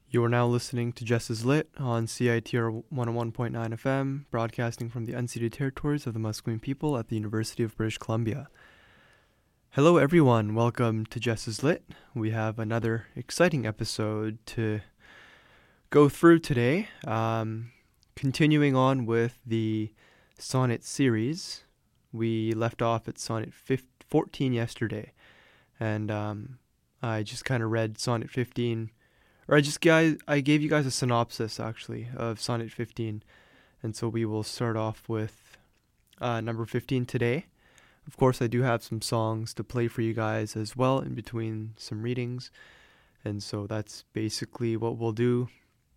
You are now listening to Just As Lit on CITR 101.9 FM, broadcasting from the unceded territories of the Musqueam people at the University of British Columbia. Hello everyone, welcome to Just As Lit. We have another exciting episode to go through today. Continuing on with the sonnet series, we left off at sonnet 14 yesterday, and I just kind of read sonnet 15. I gave you guys a synopsis, actually, of Sonnet 15. And so we will start off with number 15 today. Of course, I do have some songs to play for you guys as well in between some readings. And so that's basically what we'll do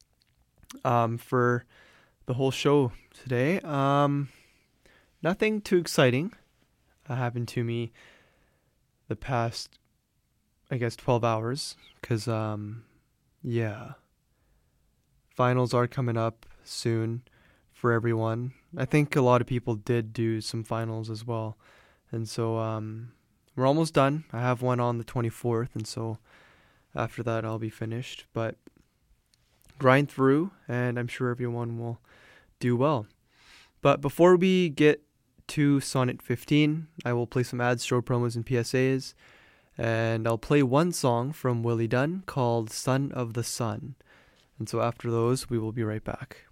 for the whole show today. Nothing too exciting happened to me the past, 12 hours. Because... yeah. Finals are coming up soon for everyone. I think a lot of people did do some finals as well. And so we're almost done. I have one on the 24th, and so after that I'll be finished. But grind through, and I'm sure everyone will do well. But before we get to Sonnet 15, I will play some ads, show promos, and PSAs. And I'll play one song from Willie Dunn called Son of the Sun. And so after those, we will be right back.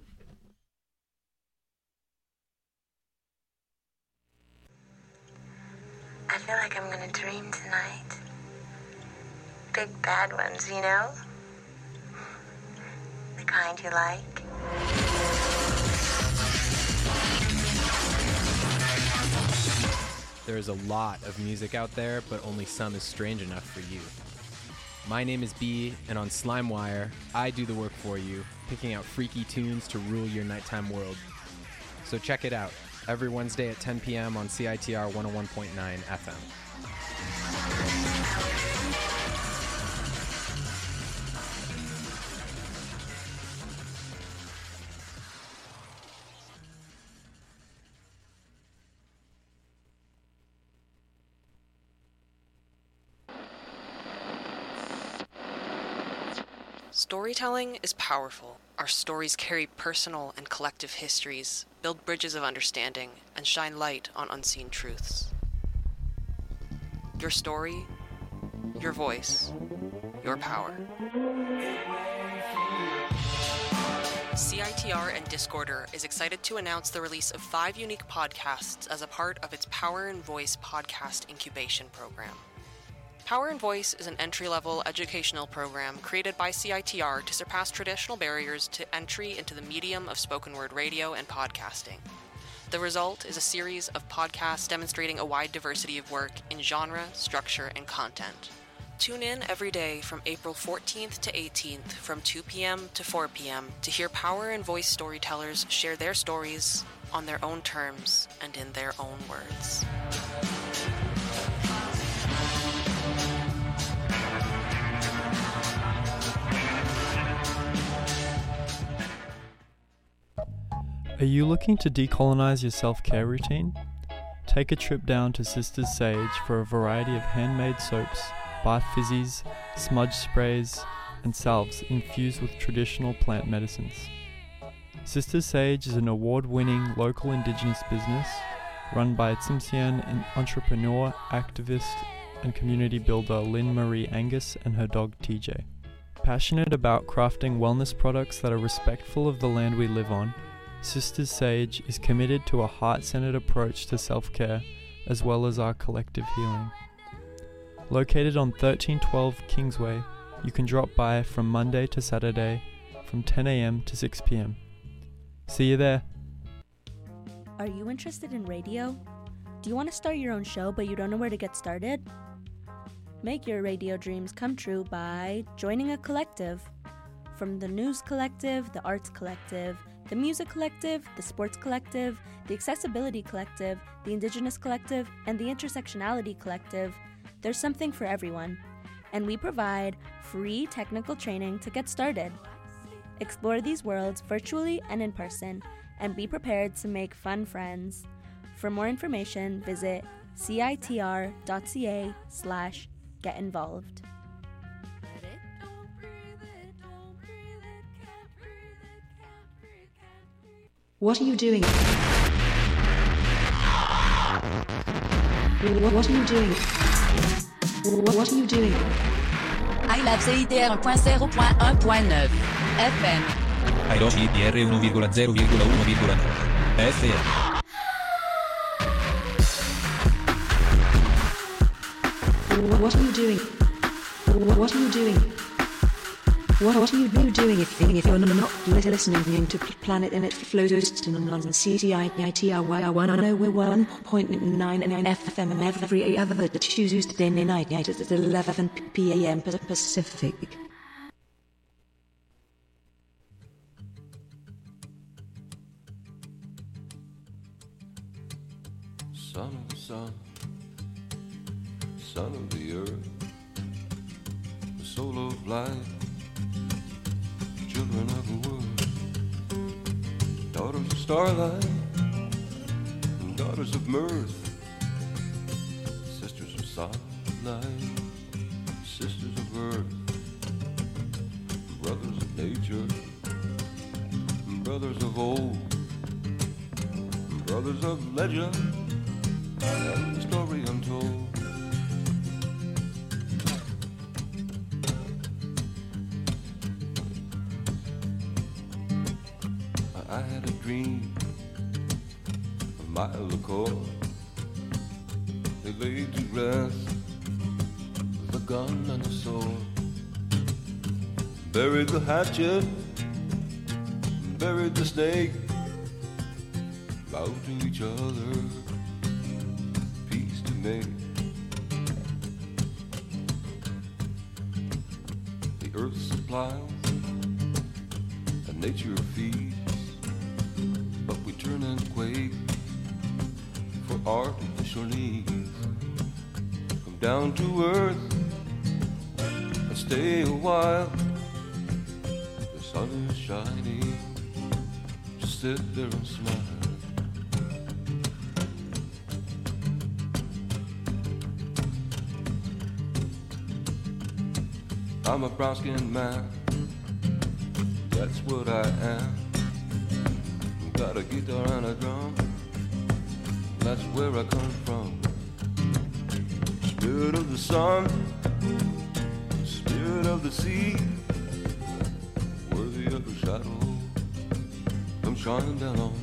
I feel like I'm gonna dream tonight. Big bad ones, you know? The kind you like. There is a lot of music out there, but only some is strange enough for you. My name is B, and on SlimeWire, I do the work for you, picking out freaky tunes to rule your nighttime world. So check it out, every Wednesday at 10 p.m. on CITR 101.9 FM. Storytelling is powerful. Our stories carry personal and collective histories, build bridges of understanding, and shine light on unseen truths. Your story, your voice, your power. CITR and Discorder is excited to announce the release of 5 unique podcasts as a part of its Power and Voice podcast incubation program. Power and Voice is an entry-level educational program created by CITR to surpass traditional barriers to entry into the medium of spoken word radio and podcasting. The result is a series of podcasts demonstrating a wide diversity of work in genre, structure, and content. Tune in every day from April 14th to 18th from 2 p.m. to 4 p.m. to hear Power and Voice storytellers share their stories on their own terms and in their own words. Are you looking to decolonize your self-care routine? Take a trip down to Sisters Sage for a variety of handmade soaps, bath fizzies, smudge sprays, and salves infused with traditional plant medicines. Sisters Sage is an award-winning local Indigenous business run by Tsimshian entrepreneur, activist, and community builder Lynn Marie Angus and her dog TJ. Passionate about crafting wellness products that are respectful of the land we live on, Sisters Sage is committed to a heart-centered approach to self-care as well as our collective healing. Located on 1312 Kingsway, you can drop by from Monday to Saturday from 10 a.m. to 6 p.m. See you there. Are you interested in radio? Do you want to start your own show but you don't know where to get started? Make your radio dreams come true by joining a collective. From the News Collective, the Arts Collective, the Music Collective, the Sports Collective, the Accessibility Collective, the Indigenous Collective, and the Intersectionality Collective, there's something for everyone. And we provide free technical training to get started. Explore these worlds virtually and in person, and be prepared to make fun friends. For more information, visit citr.ca/getinvolved. What are you doing? What are you doing? What are you doing? I love CITR 1.0.1.9 FM. I love CITR 1,0,1,9 FM. What are you doing? What are you doing? What are you doing if you're not listening to Planet and it flows on CTITR 101.99 FM every other Tuesday night at 11 p.m. Pacific. Son of the sun, son of the earth, the soul of life, children of the world, daughters of starlight, and daughters of mirth, sisters of sunlight, sisters of earth, brothers of nature, brothers of old, brothers of legend, and the story untold. I had a dream a mile ago. They laid to rest with a gun and a sword, buried the hatchet, buried the snake, bowed to each other, peace to make. The earth supplies and nature feeds, but we turn and quake for artificial needs. Come down to earth and stay a while. The sun is shining, just sit there and smile. I'm a brown-skinned man, that's what I am. Got a guitar and a drum, that's where I come from. Spirit of the sun, spirit of the sea, worthy of the shadow, come shine down on me.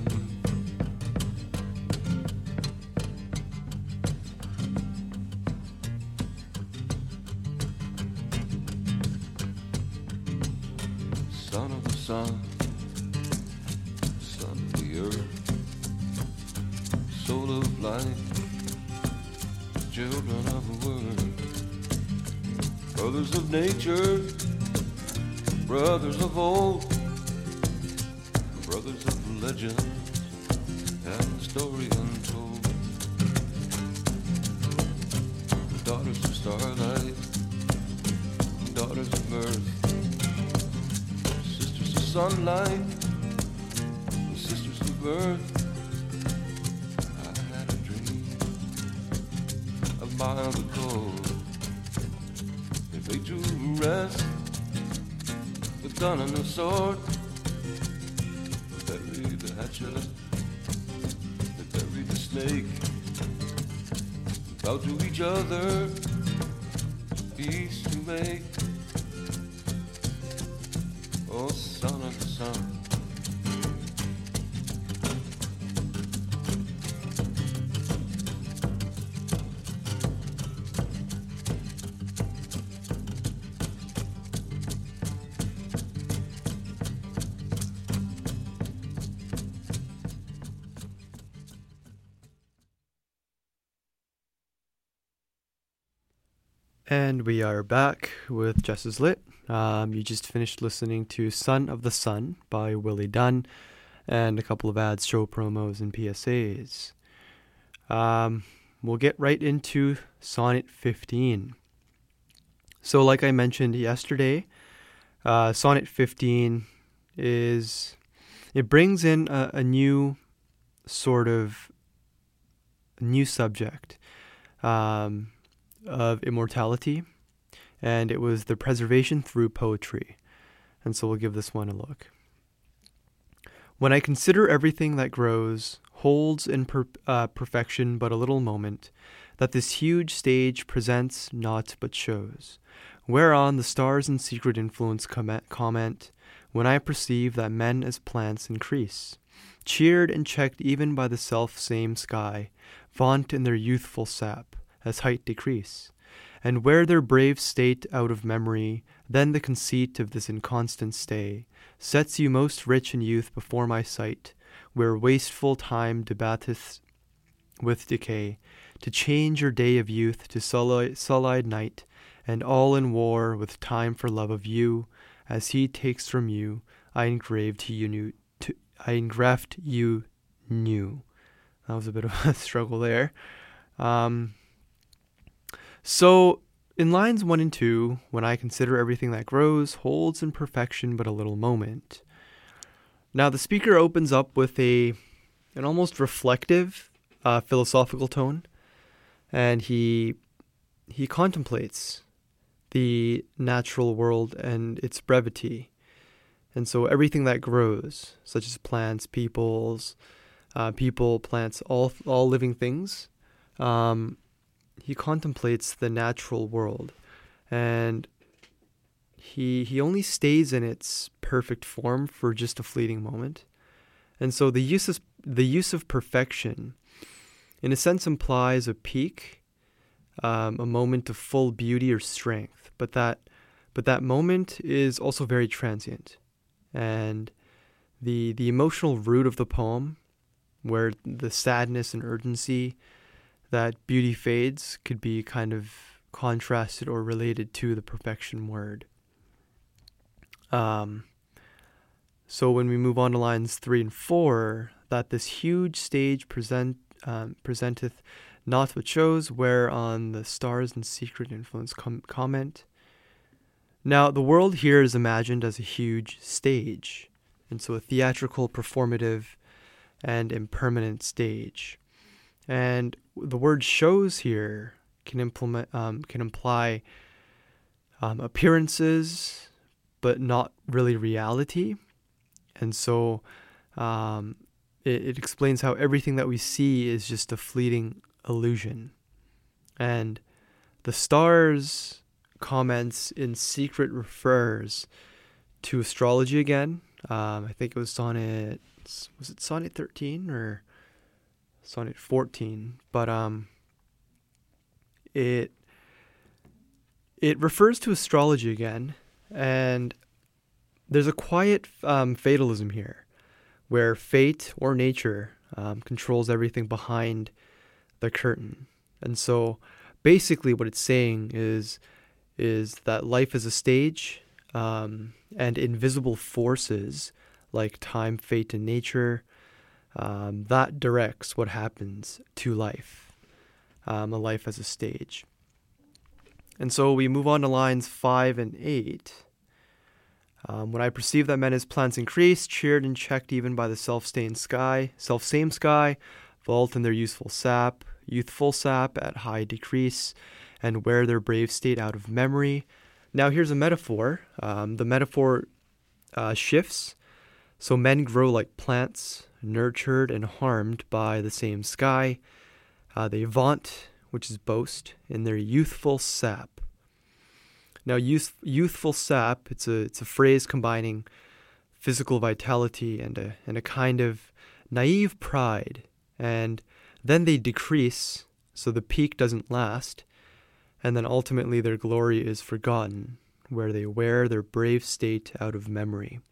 Son of the sun, son of the earth, soul of life, children of the world, brothers of nature, brothers of old, brothers of legends, and the story untold. Daughters of starlight, daughters of earth, sisters of sunlight, sisters of earth. I had a dream a mile ago. They laid to rest the gun and the sword, they buried the hatchet, they buried the snake, bow to each other, peace to make. Oh, son of the sun. And we are back with Just As Lit. You just finished listening to Son of the Sun by Willie Dunn and a couple of ads, show promos, and PSAs. We'll get right into Sonnet 15. So like I mentioned yesterday, Sonnet 15 it brings in a new sort of new subject of immortality, and it was the preservation through poetry. And so we'll give this one a look. When I consider everything that grows, holds in perfection but a little moment, that this huge stage presents not but shows, whereon the stars in secret influence comment, when I perceive that men as plants increase, cheered and checked even by the self-same sky, vaunt in their youthful sap, as height decrease, and wear their brave state out of memory, then the conceit of this inconstant stay sets you most rich in youth before my sight, where wasteful time debateth with decay, to change your day of youth to sullied night, and all in war with time for love of you, as he takes from you, I engraft you new. That was a bit of a struggle there. So in lines 1 and 2, when I consider everything that grows, holds in perfection but a little moment. Now the speaker opens up with an almost reflective philosophical tone, and he contemplates the natural world and its brevity. And so everything that grows, such as plants, people, plants, all living things, he contemplates the natural world, and he only stays in its perfect form for just a fleeting moment. And so the use of perfection, in a sense, implies a peak, a moment of full beauty or strength, but that moment is also very transient. And the emotional root of the poem, where the sadness and urgency that beauty fades, could be kind of contrasted or related to the perfection word. So when we move on to lines 3 and 4, that this huge stage presenteth not but shows, whereon the stars in secret influence comment. Now, the world here is imagined as a huge stage, and so a theatrical, performative, and impermanent stage. And the word shows here can imply appearances, but not really reality. And so it explains how everything that we see is just a fleeting illusion. And the stars comments in secret refers to astrology again. I think it was Sonnet 13 or Sonnet 14? But it refers to astrology again, and there's a quiet fatalism here, where fate or nature controls everything behind the curtain. And so basically what it's saying is that life is a stage, and invisible forces like time, fate, and nature, that directs what happens to life, a life as a stage. And so we move on to lines 5 and 8. When I perceive that men as plants increase, cheered and checked even by the self-same sky, vault in their youthful sap at high decrease, and wear their brave state out of memory. Now here's a metaphor. The metaphor shifts. So men grow like plants, nurtured and harmed by the same sky. They vaunt, which is boast, in their youthful sap. Now youthful sap, it's a phrase combining physical vitality and a kind of naive pride. And then they decrease, so the peak doesn't last. And then ultimately their glory is forgotten, where they wear their brave state out of memory.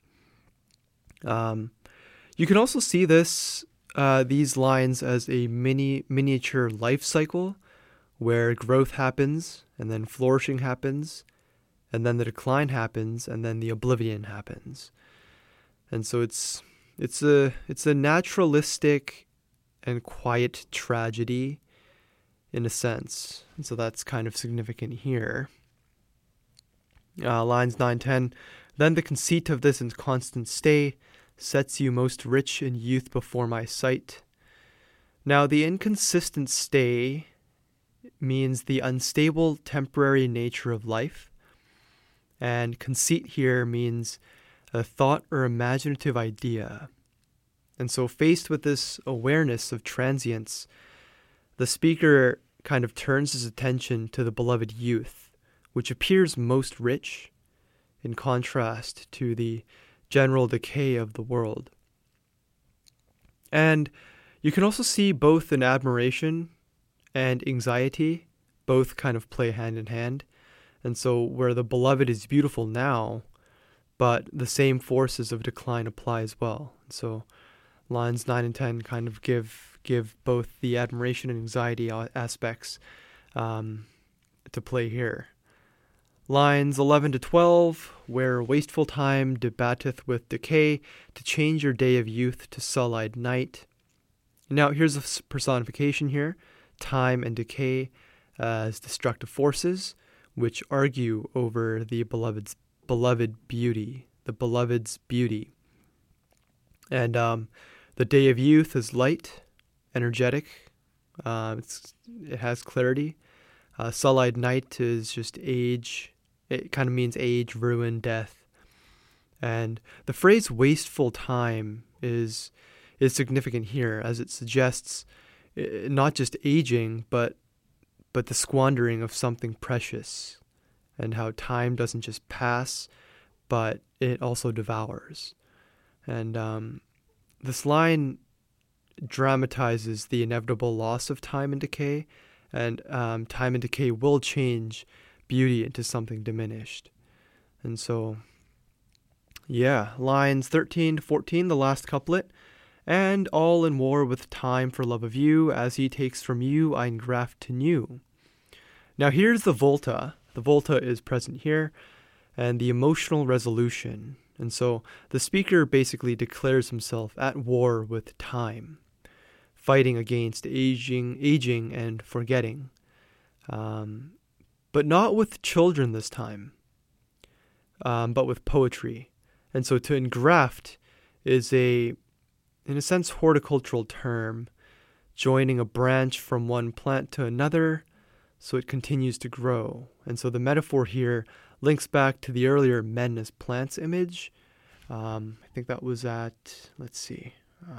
You can also see these lines as a miniature life cycle, where growth happens, and then flourishing happens, and then the decline happens, and then the oblivion happens. And so it's a naturalistic and quiet tragedy, in a sense. And so that's kind of significant here. Lines 9-10. Then the conceit of this inconstant stay sets you most rich in youth before my sight. Now the inconsistent stay means the unstable temporary nature of life. And conceit here means a thought or imaginative idea. And so faced with this awareness of transience, the speaker kind of turns his attention to the beloved youth, which appears most rich in contrast to the general decay of the world. And you can also see both an admiration and anxiety, both kind of play hand in hand. And so where the beloved is beautiful now, but the same forces of decline apply as well. So lines 9 and 10 kind of give both the admiration and anxiety aspects to play here. Lines 11 to 12, where wasteful time debateth with decay, to change your day of youth to sullied night. Now here's a personification here, time and decay as destructive forces, which argue over the beloved's beauty, the beloved's beauty. And the day of youth is light, energetic, it has clarity. Sullied night is just age. It kind of means age, ruin, death. And the phrase wasteful time is significant here, as it suggests not just aging, but the squandering of something precious, and how time doesn't just pass, but it also devours. And this line dramatizes the inevitable loss of time and decay, and time and decay will change beauty into something diminished. And so, yeah, lines 13 to 14, the last couplet. And all in war with time for love of you, as he takes from you, I engraft to new. Now here's the volta. The volta is present here, and the emotional resolution. And so the speaker basically declares himself at war with time, fighting against aging and forgetting. But not with children this time, but with poetry. And so to engraft is in a sense, horticultural term, joining a branch from one plant to another so it continues to grow. And so the metaphor here links back to the earlier men as plants image. I think that was at, let's see,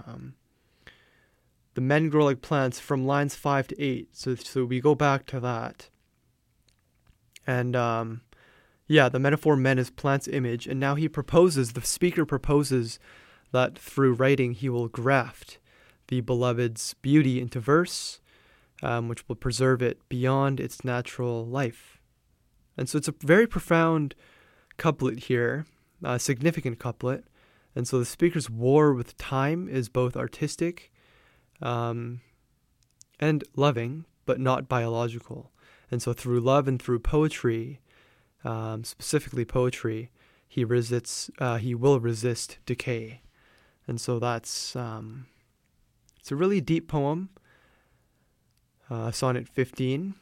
the men grow like plants from lines 5 to 8. So we go back to that. And the metaphor men as plants image. And now the speaker proposes that through writing he will graft the beloved's beauty into verse, which will preserve it beyond its natural life. And so it's a very profound couplet here, a significant couplet. And so the speaker's war with time is both artistic and loving, but not biological. And so through love and through poetry, specifically poetry, he will resist decay. And so that's it's a really deep poem, Sonnet 15.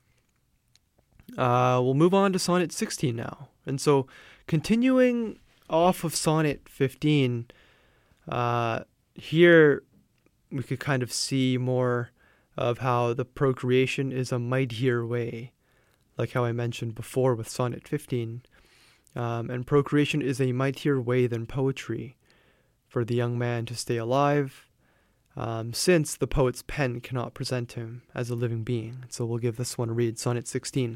We'll move on to Sonnet 16 now. And so continuing off of Sonnet 15, here we could kind of see more of how the procreation is a mightier way, like how I mentioned before with Sonnet 15. And procreation is a mightier way than poetry for the young man to stay alive, since the poet's pen cannot present him as a living being. So we'll give this one a read, Sonnet 16.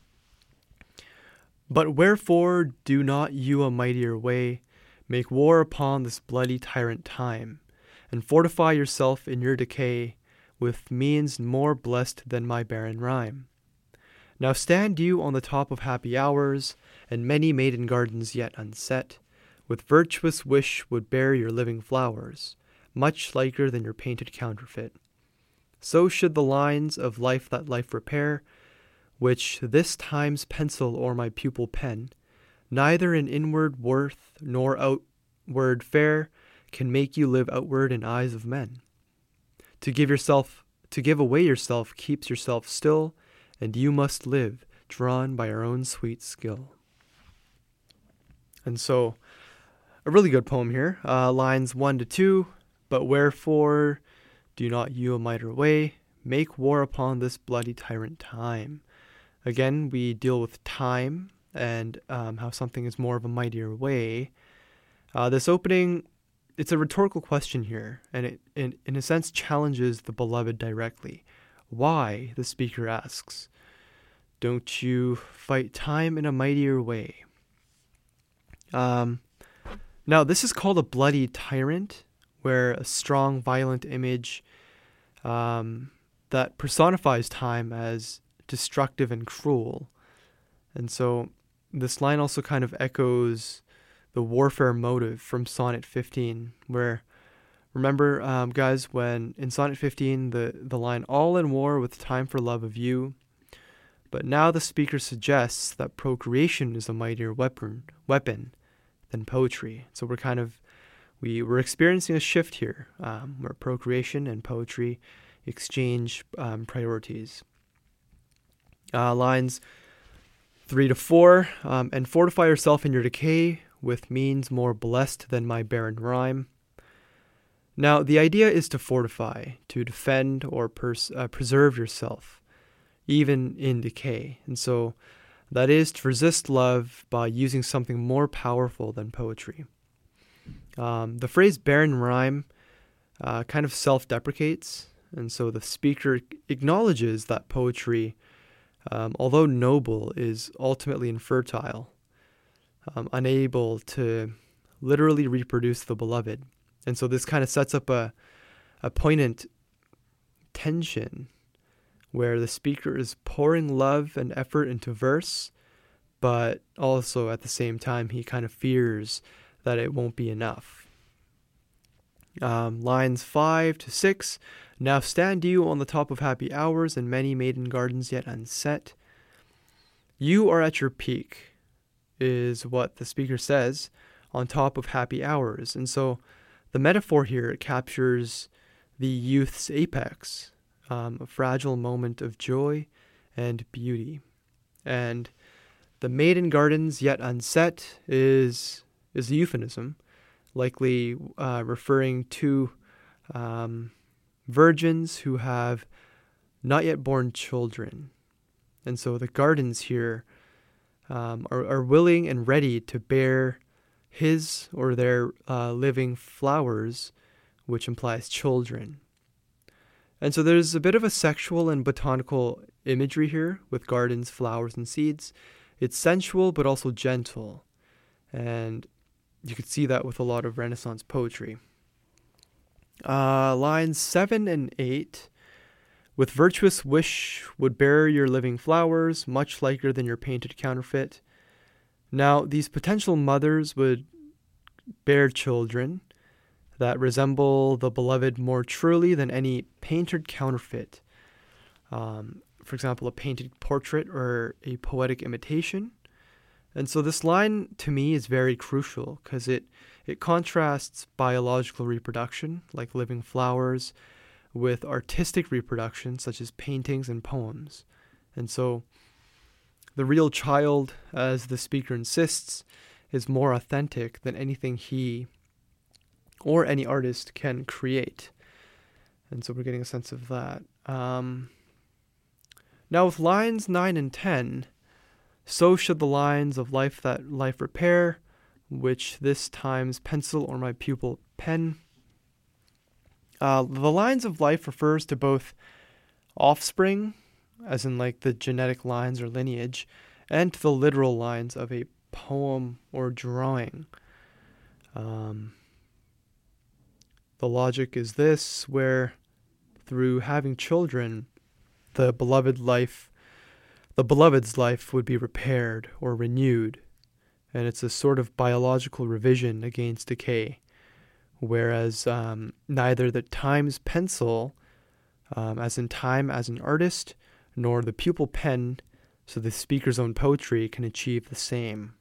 But wherefore do not you a mightier way make war upon this bloody tyrant time, and fortify yourself in your decay with means more blessed than my barren rhyme? Now stand you on the top of happy hours, and many maiden gardens yet unset, with virtuous wish would bear your living flowers, much liker than your painted counterfeit. So should the lines of life that life repair, which this time's pencil or my pupil pen, neither in inward worth nor outward fair, can make you live outward in eyes of men. To give away yourself keeps yourself still, and you must live, drawn by your own sweet skill. And so, a really good poem here, lines 1 to 2. But wherefore do not you a mightier way make war upon this bloody tyrant time? Again, we deal with time and how something is more of a mightier way. This opening it's a rhetorical question here, and it, in a sense, challenges the beloved directly. Why, the speaker asks, don't you fight time in a mightier way? Now, this is called a bloody tyrant, where a strong, violent image that personifies time as destructive and cruel. And so this line also kind of echoes the warfare motive from Sonnet 15, where, remember, guys, when in Sonnet 15, the line, all in war with time for love of you, but now the speaker suggests that procreation is a mightier weapon than poetry. So we're experiencing a shift here, where procreation and poetry exchange priorities. Lines 3 to 4, and fortify yourself in your decay with means more blessed than my barren rhyme. Now, the idea is to fortify, to defend or preserve yourself, even in decay. And so that is to resist love by using something more powerful than poetry. The phrase barren rhyme kind of self-deprecates, and so the speaker acknowledges that poetry, although noble, is ultimately infertile, unable to literally reproduce the beloved. And so this kind of sets up a poignant tension where the speaker is pouring love and effort into verse, but also at the same time he kind of fears that it won't be enough. Lines 5 to 6, now stand you on the top of happy hours and many maiden gardens yet unset. You are at your peak, is what the speaker says, on top of happy hours. And so the metaphor here captures the youth's apex, a fragile moment of joy and beauty. And the maiden gardens yet unset is a euphemism, likely referring to virgins who have not yet born children. And so the gardens here are willing and ready to bear his or their living flowers, which implies children. And so there's a bit of a sexual and botanical imagery here with gardens, flowers, and seeds. It's sensual but also gentle. And you could see that with a lot of Renaissance poetry. Lines 7 and 8. With virtuous wish would bear your living flowers, much liker than your painted counterfeit. Now, these potential mothers would bear children that resemble the beloved more truly than any painted counterfeit. For example, a painted portrait or a poetic imitation. And so this line, to me, is very crucial because it contrasts biological reproduction, like living flowers, with artistic reproduction, such as paintings and poems. And so the real child, as the speaker insists, is more authentic than anything he or any artist can create. And so we're getting a sense of that. Now with lines 9 and 10, so should the lines of life that life repair, which this time's pencil or my pupil pen. The lines of life refers to both offspring, as in like the genetic lines or lineage, and to the literal lines of a poem or drawing. The logic is this, where through having children, the beloved's life would be repaired or renewed, and it's a sort of biological revision against decay, whereas neither the time's pencil, as in time as an artist, nor the pupil pen, so the speaker's own poetry, can achieve the same.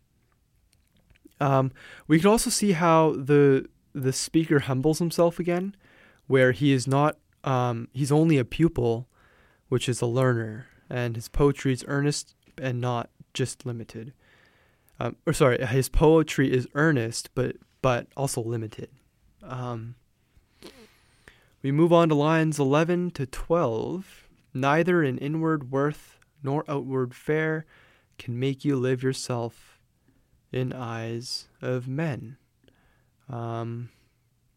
We can also see how the speaker humbles himself again, where he is not, he's only a pupil, which is a learner, and his poetry is earnest and not just limited. His poetry is earnest, but also limited. We move on to lines 11 to 12. Neither in inward worth nor outward fair can make you live yourself in eyes of men.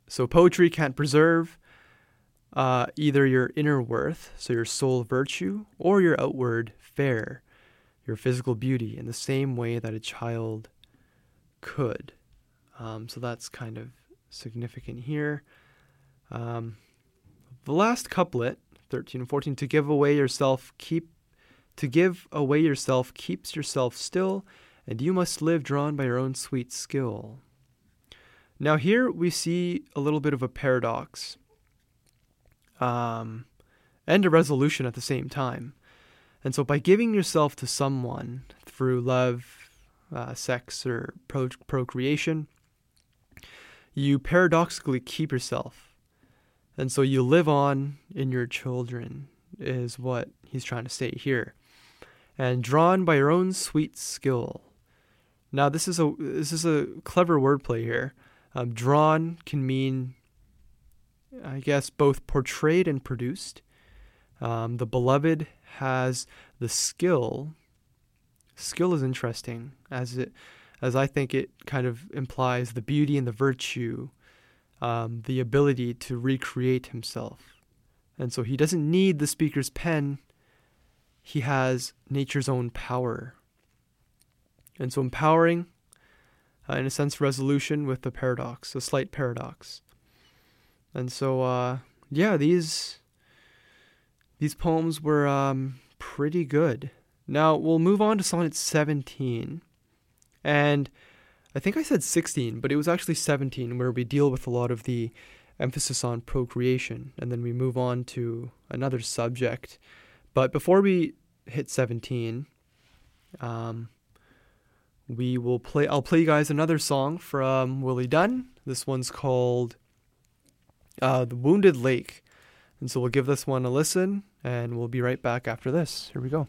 So poetry can't preserve either your inner worth, so your soul virtue, or your outward fair, your physical beauty, in the same way that a child could. So that's kind of significant here. The last couplet, 13 and 14, to give away yourself keeps yourself still, and you must live drawn by your own sweet skill. Now here we see a little bit of a paradox and a resolution at the same time. And so by giving yourself to someone through love, sex, or procreation, you paradoxically keep yourself. And so you live on in your children, is what he's trying to say here. And drawn by your own sweet skill. Now this is a clever wordplay here. Drawn can mean, I guess, both portrayed and produced. The beloved has the skill. Skill is interesting, as I think it kind of implies the beauty and the virtue, the ability to recreate himself. And so he doesn't need the speaker's pen. He has nature's own power. And so empowering, in a sense, resolution with a paradox, a slight paradox. And so, these poems were pretty good. Now, we'll move on to Sonnet 17. And I think I said 16, but it was actually 17, where we deal with a lot of the emphasis on procreation. And then we move on to another subject. But before we hit 17, I'll play you guys another song from Willie Dunn. This one's called The Wounded Lake. And so we'll give this one a listen, and we'll be right back after this. Here we go.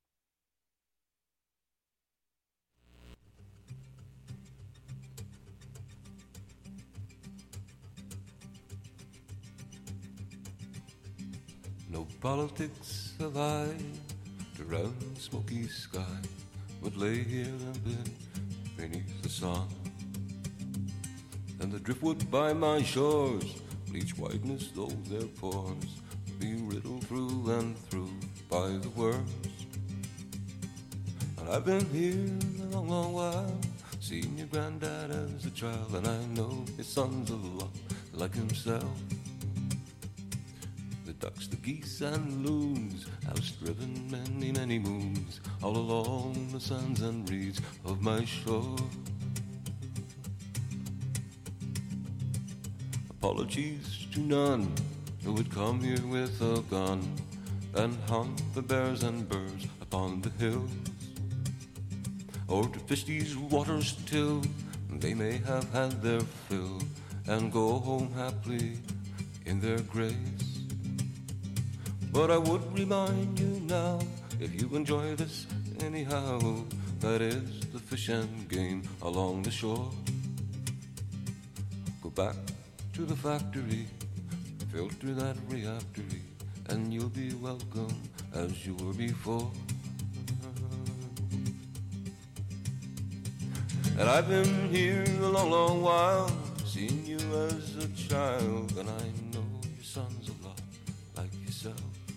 No politics have I to round the smoky sky, but lay here limpid beneath the sun. And the driftwood by my shores, bleach whiteness though their pores, be riddled through and through by the worms. And I've been here a long, long while, seen your granddad as a child, and I know his son's a lot like himself. The ducks, the geese, and loons have striven many, many moons all along the sands and reeds of my shore. Apologies to none who would come here with a gun and hunt the bears and birds upon the hills, or to fish these waters till they may have had their fill and go home happily in their grace. But I would remind you now, if you enjoy this anyhow, that is the fish and game along the shore. Go back to the factory, filter that reactory, and you'll be welcome as you were before. And I've been here a long, long while, seen you as a child, and I know your son's a lot like yourself.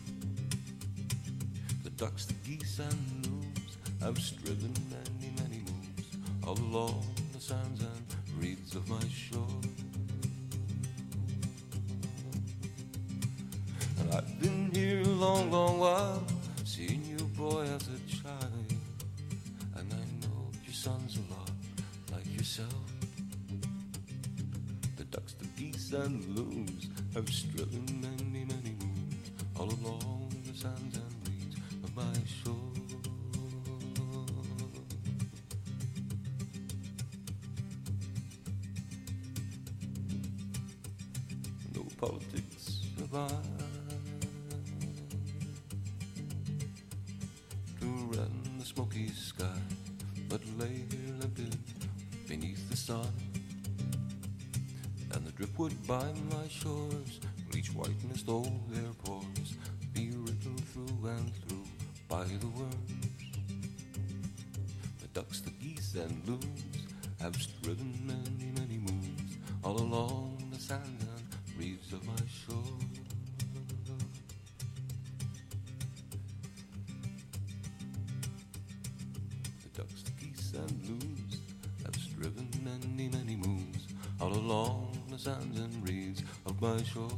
The ducks, the geese, and loons have striven many, many moons all along the sands and reeds of my shore. And I've been here a long, long while, seen you, boy, as a child, and I know your son's a lot like yourself. The ducks, the geese, and loons have striven many, many moons all along the sands and reeds of my shore. No politics have I to rend the smoky sky, but lay here limpid beneath the sun. And the driftwood by my shores, bleach whiteness though their pores, be riddled through and through by the worms. The ducks, the geese, and loons have striven many, many moons all along the sand and reeds of my shore. The ducks, the geese, and loons have striven many, many moons all along the sands and reeds of my shore.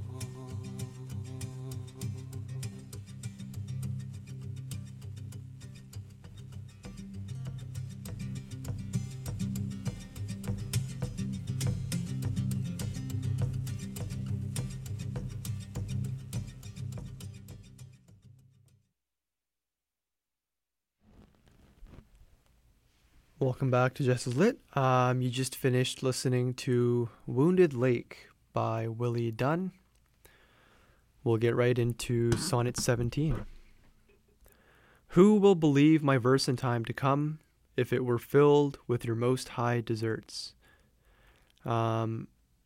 Welcome back to Just As Lit. You just finished listening to Wounded Lake by Willie Dunn. We'll get right into Sonnet 17. Who will believe my verse in time to come if it were filled with your most high deserts? Though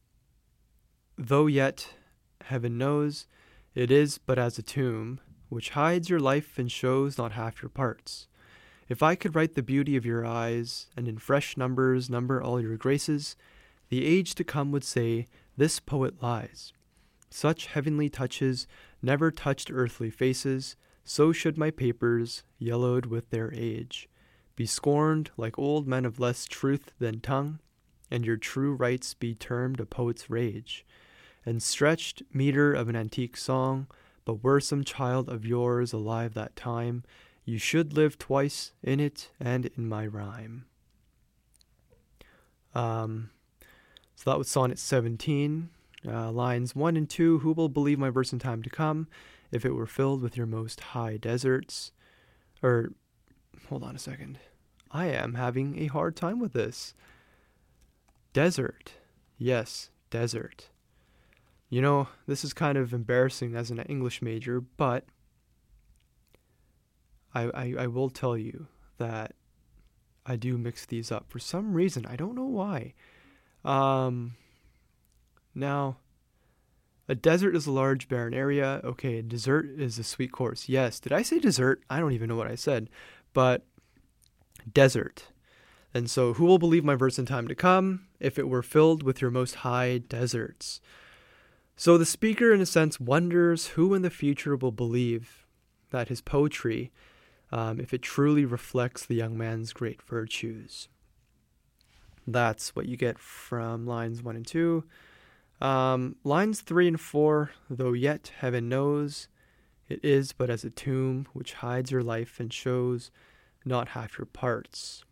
yet, heaven knows, it is but as a tomb, which hides your life and shows not half your parts. If I could write the beauty of your eyes, and in fresh numbers number all your graces, the age to come would say, this poet lies. Such heavenly touches never touched earthly faces, so should my papers, yellowed with their age, be scorned like old men of less truth than tongue, and your true rights be termed a poet's rage, and stretched meter of an antique song, but were some child of yours alive that time, you should live twice in it and in my rhyme. So that was Sonnet 17, lines 1 and 2. Who will believe my verse in time to come if it were filled with your most high deserts? Hold on a second. I am having a hard time with this. Desert. Yes, desert. You know, this is kind of embarrassing as an English major, but I will tell you that I do mix these up for some reason. I don't know why. Now, a desert is a large barren area. Okay, a dessert is a sweet course. Yes, did I say dessert? I don't even know what I said. But desert. And so, who will believe my verse in time to come if it were filled with your most high deserts? So the speaker, in a sense, wonders who in the future will believe that his poetry, if it truly reflects the young man's great virtues. That's what you get from lines 1 and 2. Lines 3 and 4, though yet heaven knows, it is but as a tomb which hides your life and shows not half your parts.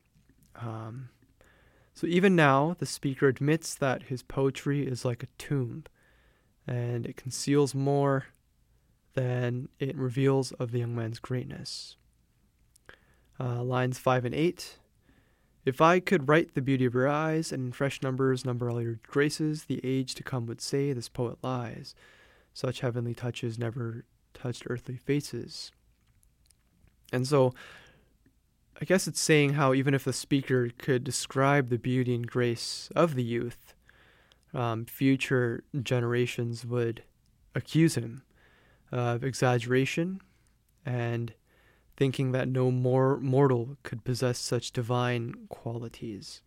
So even now, the speaker admits that his poetry is like a tomb, and it conceals more than it reveals of the young man's greatness. Lines 5 and 8. If I could write the beauty of your eyes, and in fresh numbers number all your graces, the age to come would say, this poet lies. Such heavenly touches never touched earthly faces. And so, I guess it's saying how even if the speaker could describe the beauty and grace of the youth, future generations would accuse him of exaggeration and thinking that no more mortal could possess such divine qualities.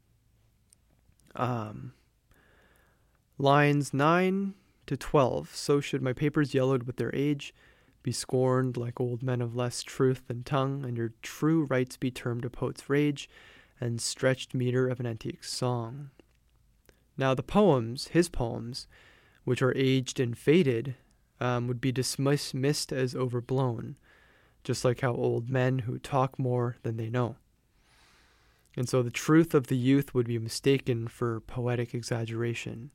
Lines 9 to 12. So should my papers yellowed with their age be scorned like old men of less truth than tongue, and your true rights be termed a poet's rage, and stretched meter of an antique song. Now the poems, his poems, which are aged and faded, would be dismissed as overblown, just like how old men who talk more than they know. And so the truth of the youth would be mistaken for poetic exaggeration.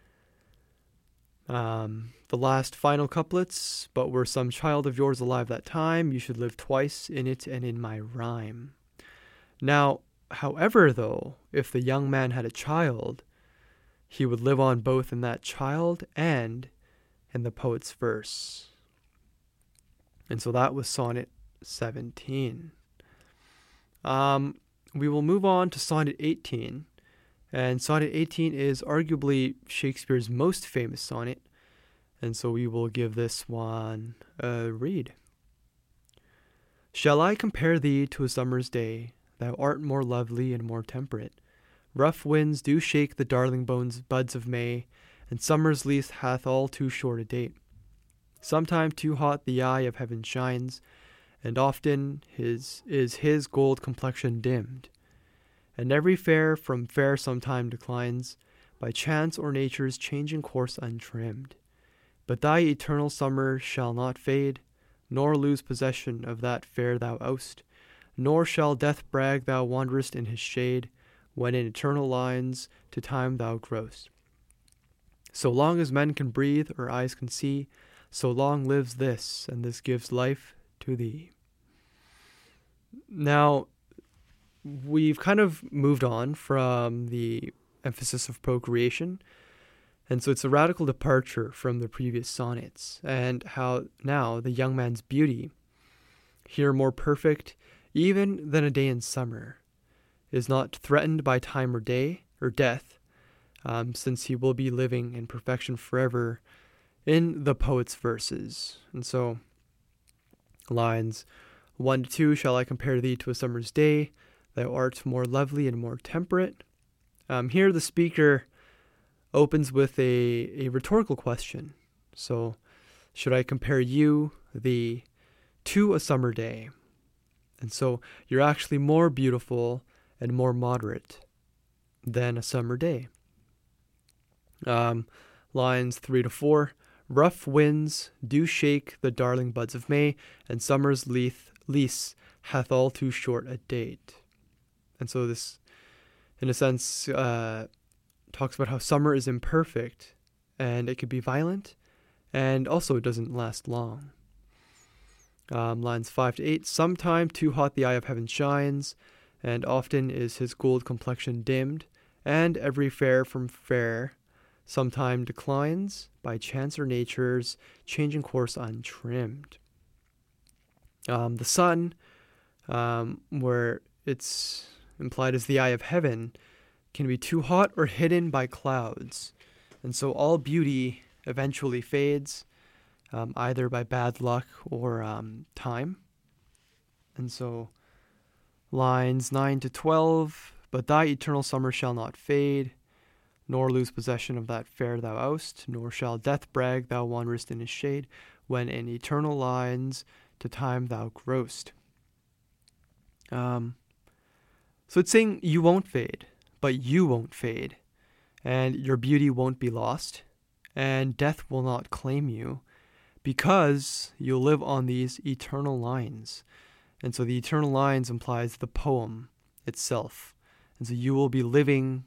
The last final couplets, but were some child of yours alive that time, you should live twice in it and in my rhyme. Now, however, though, if the young man had a child, he would live on both in that child and in the poet's verse. And so that was Sonnet 17. We will move on to Sonnet 18. And Sonnet 18 is arguably Shakespeare's most famous sonnet. And so we will give this one a read. Shall I compare thee to a summer's day? Thou art more lovely and more temperate. Rough winds do shake the darling buds of May, and summer's lease hath all too short a date. Sometime too hot the eye of heaven shines, and often is his gold complexion dimmed. And every fair from fair sometime declines, by chance or nature's changing course untrimmed. But thy eternal summer shall not fade, nor lose possession of that fair thou oust, nor shall death brag thou wanderest in his shade, when in eternal lines to time thou growst. So long as men can breathe or eyes can see, so long lives this, and this gives life to thee. Now, we've kind of moved on from the emphasis of procreation, and so it's a radical departure from the previous sonnets, and how now the young man's beauty, here more perfect even than a day in summer, is not threatened by time or day or death, since he will be living in perfection forever in the poet's verses. And so, lines 1 to 2, shall I compare thee to a summer's day? Thou art more lovely and more temperate. Here the speaker opens with a rhetorical question. So, should I compare you, thee, to a summer day? And so, you're actually more beautiful and more moderate than a summer day. Lines 3 to 4. Rough winds do shake the darling buds of May, and summer's lease hath all too short a date. And so this, in a sense, talks about how summer is imperfect, and it could be violent, and also it doesn't last long. Lines 5 to 8. Sometime too hot the eye of heaven shines, and often is his gold complexion dimmed, and every fair from fair sometime declines, by chance or nature's changing course untrimmed. The sun, where it's implied as the eye of heaven, can be too hot or hidden by clouds. And so all beauty eventually fades, either by bad luck or time. And so lines 9 to 12, but thy eternal summer shall not fade, nor lose possession of that fair thou oust, nor shall death brag thou wanderest in his shade, when in eternal lines to time thou growst. So it's saying you won't fade, but you won't fade, and your beauty won't be lost, and death will not claim you, because you'll live on these eternal lines. And so the eternal lines implies the poem itself. And so you will be living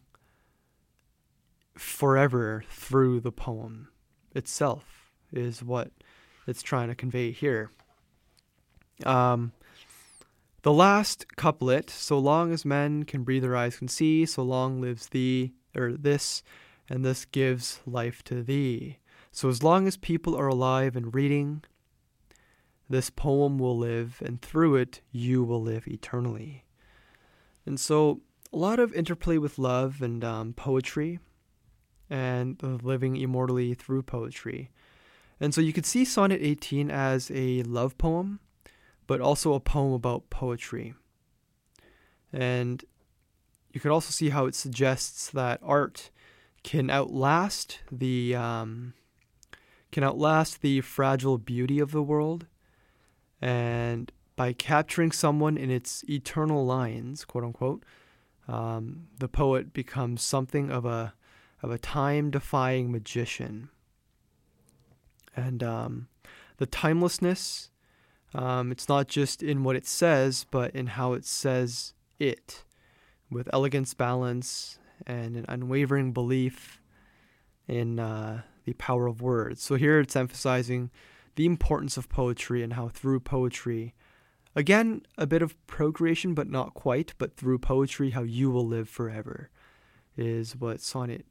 forever through the poem itself, is what it's trying to convey here. The last couplet, so long as men can breathe or eyes can see, so long lives thee, or this, and this gives life to thee. So as long as people are alive and reading, this poem will live, and through it you will live eternally. And so a lot of interplay with love and poetry, and living immortally through poetry. And so you could see Sonnet 18 as a love poem, but also a poem about poetry. And you could also see how it suggests that art can outlast the fragile beauty of the world, and by capturing someone in its eternal lines, quote unquote, the poet becomes something of a time-defying magician. And the timelessness, it's not just in what it says, but in how it says it, with elegance, balance, and an unwavering belief in the power of words. So here it's emphasizing the importance of poetry and how through poetry, again, a bit of procreation, but not quite, but through poetry, how you will live forever, is what Sonnet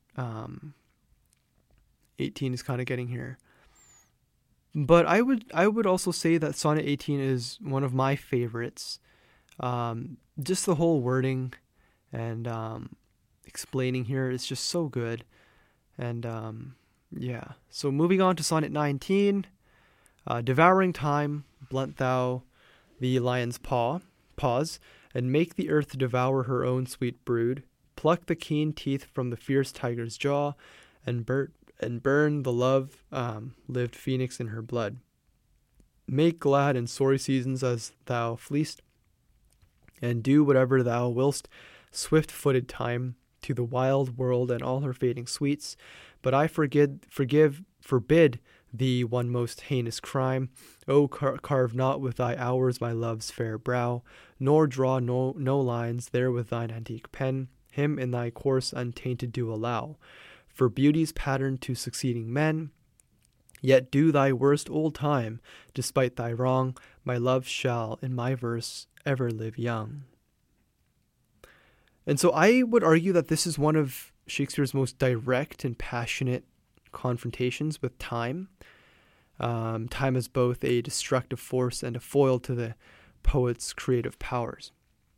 18 is kind of getting here. But I would also say that Sonnet 18 is one of my favorites. Just the whole wording and explaining here is just so good. And yeah, so moving on to Sonnet 19, devouring time, blunt thou the lion's paws, and make the earth devour her own sweet brood. Pluck the keen teeth from the fierce tiger's jaw, and and burn the lived phoenix in her blood. Make glad and sorry seasons as thou fleest, and do whatever thou willst, swift-footed time, to the wild world and all her fading sweets. But I forbid thee one most heinous crime. O carve not with thy hours my love's fair brow, nor draw no lines there with thine antique pen. Him in thy course untainted do allow, for beauty's pattern to succeeding men. Yet do thy worst old time, despite thy wrong. My love shall in my verse ever live young. And so I would argue that this is one of Shakespeare's most direct and passionate confrontations with time. Time as both a destructive force and a foil to the poet's creative powers.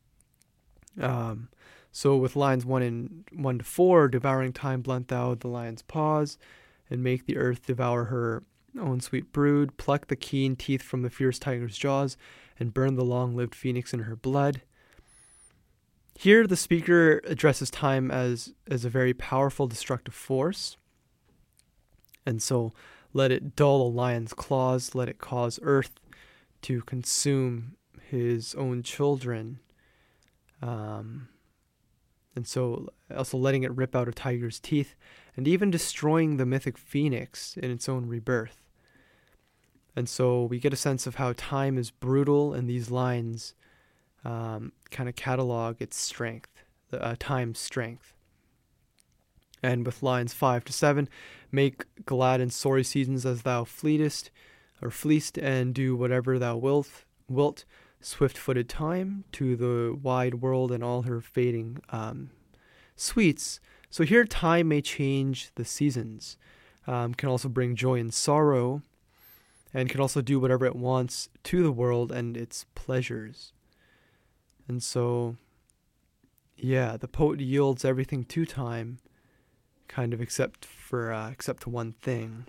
So with lines 1 to 4, devouring time, blunt thou the lion's paws, and make the earth devour her own sweet brood, pluck the keen teeth from the fierce tiger's jaws, and burn the long-lived phoenix in her blood. Here, the speaker addresses time as a very powerful destructive force. And so, let it dull a lion's claws, let it cause earth to consume his own children. And so, also letting it rip out a tiger's teeth, and even destroying the mythic phoenix in its own rebirth. And so, we get a sense of how time is brutal, and these lines kind of catalog its strength, time's strength. And with lines 5 to 7, make glad and sorry seasons as thou fleest, and do whatever thou wilt, swift-footed time, to the wide world and all her fading sweets. So here time may change the seasons, can also bring joy and sorrow, and can also do whatever it wants to the world and its pleasures. And so, yeah, the poet yields everything to time, kind of except to one thing.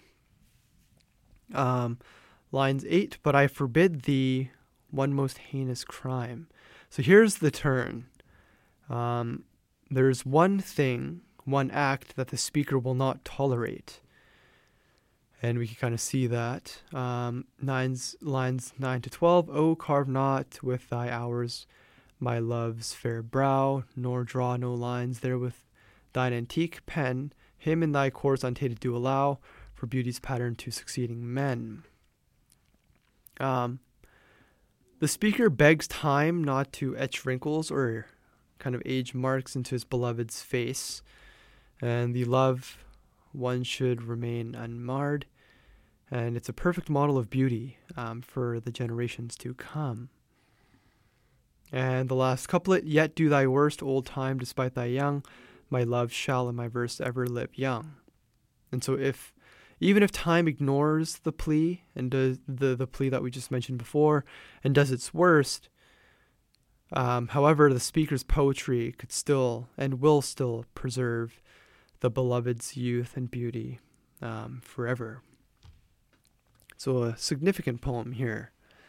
Lines 8, but I forbid thee one most heinous crime. So here's the turn. There's one thing, one act that the speaker will not tolerate. And we can kind of see that. Lines 9 to 12, O carve not with thy hours my love's fair brow, nor draw no lines there with thine antique pen. Him in thy course untainted do allow, for beauty's pattern to succeeding men. The speaker begs time not to etch wrinkles or kind of age marks into his beloved's face, and the love one should remain unmarred, and it's a perfect model of beauty for the generations to come. And the last couplet, yet do thy worst, old time, despite thy young, my love shall in my verse ever live young. And so even if time ignores the plea, and does the plea that we just mentioned before, and does its worst, however, the speaker's poetry could still and will still preserve the beloved's youth and beauty forever. So a significant poem here.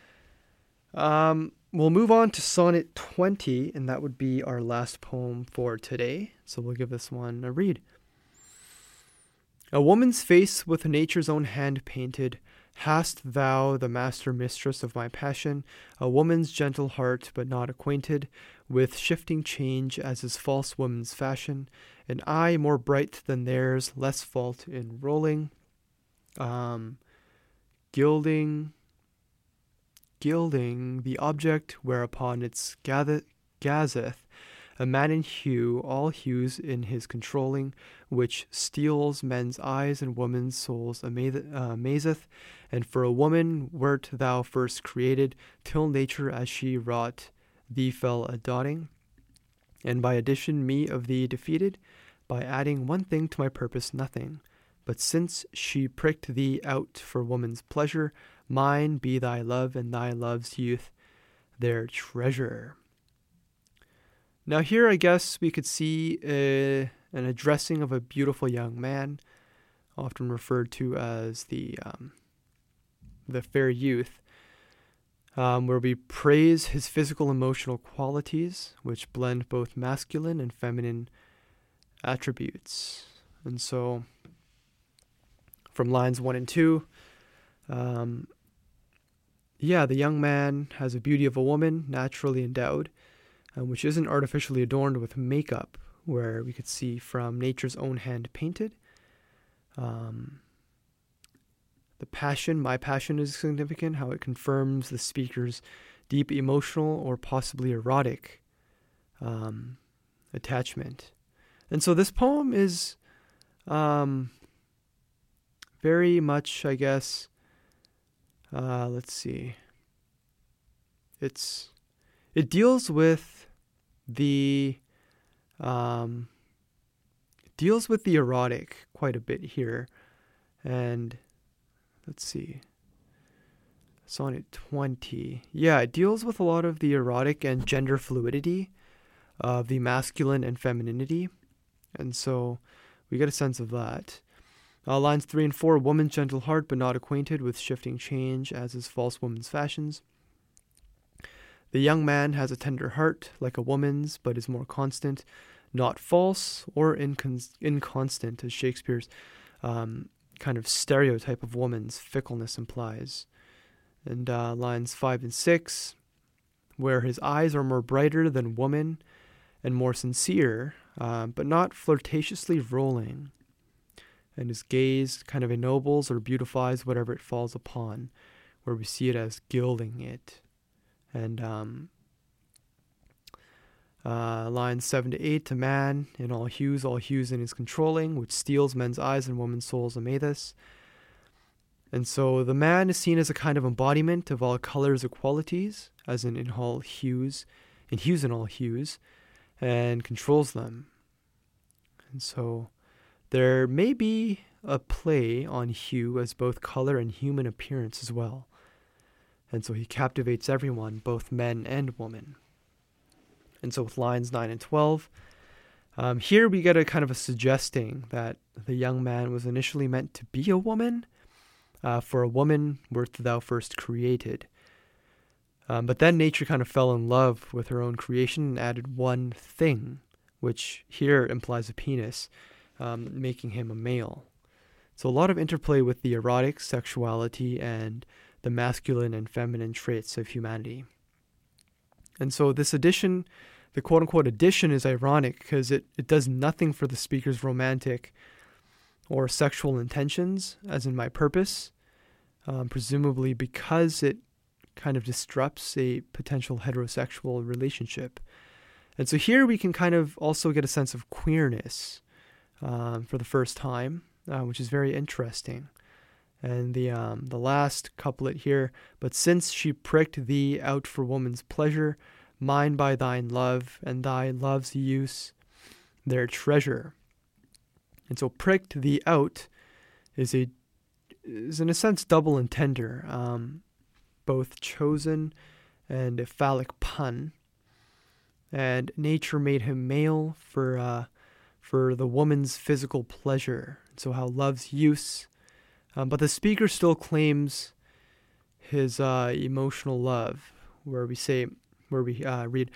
We'll move on to Sonnet 20, and that would be our last poem for today. So we'll give this one a read. A woman's face with nature's own hand painted, hast thou the master mistress of my passion, a woman's gentle heart, but not acquainted with shifting change as is false woman's fashion, an eye more bright than theirs, less fault in rolling, gilding the object whereupon it's gazeth, a man in hue, all hues in his controlling, which steals men's eyes and women's souls amazeth, and for a woman wert thou first created, till nature as she wrought thee fell a-dotting, and by addition me of thee defeated, by adding one thing to my purpose nothing, but since she pricked thee out for woman's pleasure, mine be thy love and thy love's youth their treasure. Now here I guess we could see an addressing of a beautiful young man, often referred to as the fair youth, where we praise his physical emotional qualities, which blend both masculine and feminine attributes. And so from lines 1 and 2. The young man has the beauty of a woman, naturally endowed, which isn't artificially adorned with makeup, where we could see from nature's own hand painted. The passion, my passion, is significant, how it confirms the speaker's deep emotional or possibly erotic attachment. And so this poem is very much, I guess, let's see. It deals with the erotic quite a bit here. And let's see. Sonnet 20. Yeah, it deals with a lot of the erotic and gender fluidity of the masculine and femininity. And so we get a sense of that. Lines 3 and 4, woman's gentle heart, but not acquainted with shifting change, as is false woman's fashions. The young man has a tender heart, like a woman's, but is more constant, not false or inconstant, as Shakespeare's kind of stereotype of woman's fickleness implies. And lines 5 and 6, where his eyes are more brighter than woman and more sincere, but not flirtatiously rolling. And his gaze kind of ennobles or beautifies whatever it falls upon, where we see it as gilding it. And lines 7 to 8, to man in all hues in his controlling, which steals men's eyes and women's souls amathus. And so the man is seen as a kind of embodiment of all colors or qualities, as in all hues, in all hues, and controls them. And so there may be a play on hue as both color and human appearance as well. And so he captivates everyone, both men and women. And so with lines 9 and 12, here we get a kind of a suggesting that the young man was initially meant to be a woman, for a woman wert thou first created. But then nature kind of fell in love with her own creation and added one thing, which here implies a penis, making him a male. So a lot of interplay with the erotic sexuality and the masculine and feminine traits of humanity. And so this addition, the quote-unquote addition, is ironic because it does nothing for the speaker's romantic or sexual intentions, as in my purpose, presumably because it kind of disrupts a potential heterosexual relationship. And so here we can kind of also get a sense of queerness for the first time, which is very interesting. And the last couplet here, but since she pricked thee out for woman's pleasure, mine by thine love, and thy love's use, their treasure. And so pricked thee out is in a sense double entender, both chosen and a phallic pun. And nature made him male for the woman's physical pleasure. So how love's use, but the speaker still claims his emotional love, where we read,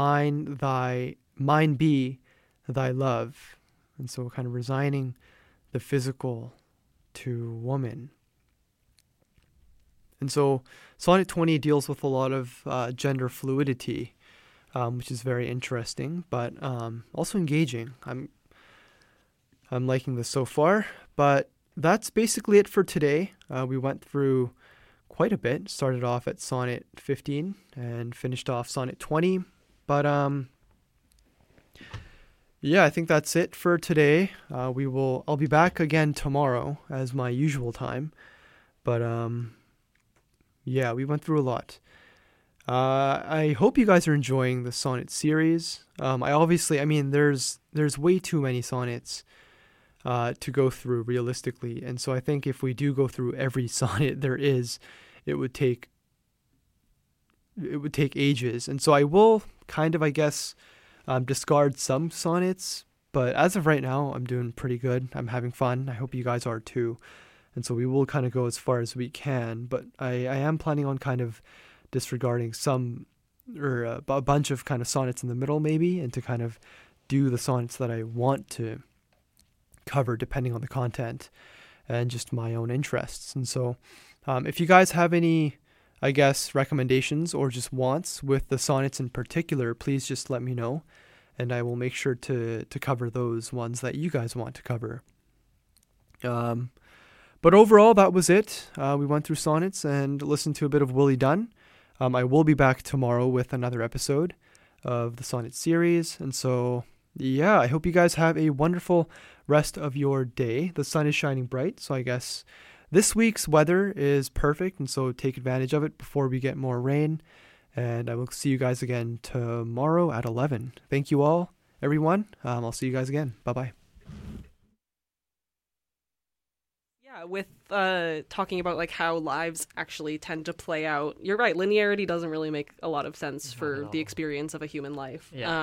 mine be thy love. And so kind of resigning the physical to woman. And so Sonnet 20 deals with a lot of gender fluidity, which is very interesting, but also engaging. I'm liking this so far, but that's basically it for today. We went through quite a bit. Started off at Sonnet 15 and finished off Sonnet 20, but yeah, I think that's it for today. I'll be back again tomorrow as my usual time. But yeah, we went through a lot. I hope you guys are enjoying the sonnet series. There's way too many sonnets to go through realistically, and so I think if we do go through every sonnet there is, it would take ages. And so I will kind of, I guess, discard some sonnets, but as of right now, I'm doing pretty good. I'm having fun. I hope you guys are too. And so we will kind of go as far as we can, but I am planning on kind of disregarding some, or a bunch of kind of sonnets in the middle maybe, and to kind of do the sonnets that I want to cover depending on the content. and just my own interests. And so if you guys have any, I guess, recommendations or just wants with the sonnets in particular, please just let me know, and I will make sure to cover those ones that you guys want to cover. But overall, that was it. We went through sonnets and listened to a bit of Willie Dunn. I will be back tomorrow with another episode of the sonnet series. And so, yeah, I hope you guys have a wonderful rest of your day. The sun is shining bright, so I guess this week's weather is perfect. And so take advantage of it before we get more rain. And I will see you guys again tomorrow at 11. Thank you all, everyone. I'll see you guys again. Bye-bye. With talking about like how lives actually tend to play out, you're right, linearity doesn't really make a lot of sense for the experience of a human life.